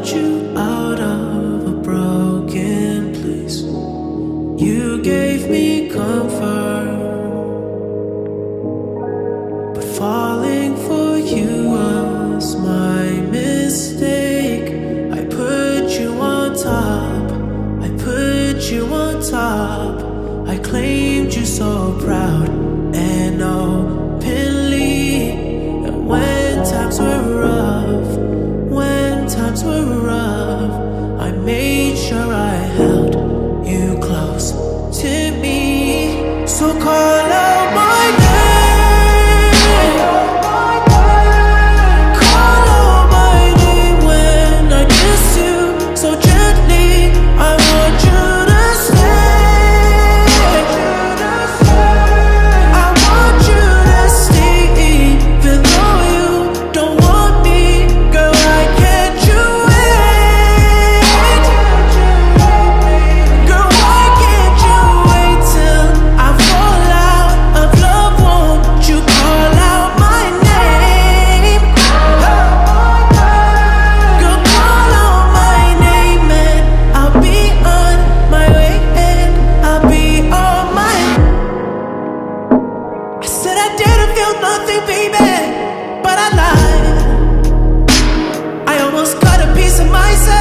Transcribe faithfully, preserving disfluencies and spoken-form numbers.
you out of a broken place. You gave me comfort, but falling for you was my mistake. I put you on top, I put you on top. I claimed you so proud and openly. And when times were rough, when times were rough, I made sure I held you close to me. So call out my name, call out my name when I kiss you so gently. I want you to stay, I want you to stay, even though you don't want me. Girl, why can't you wait? Girl, why can't you wait till I fall out of love? Won't you call out my name? Girl, call out my name and I'll be on my way, and I'll be on my. I said I didn't feel nothing, baby, but I lied. I almost got a piece of myself.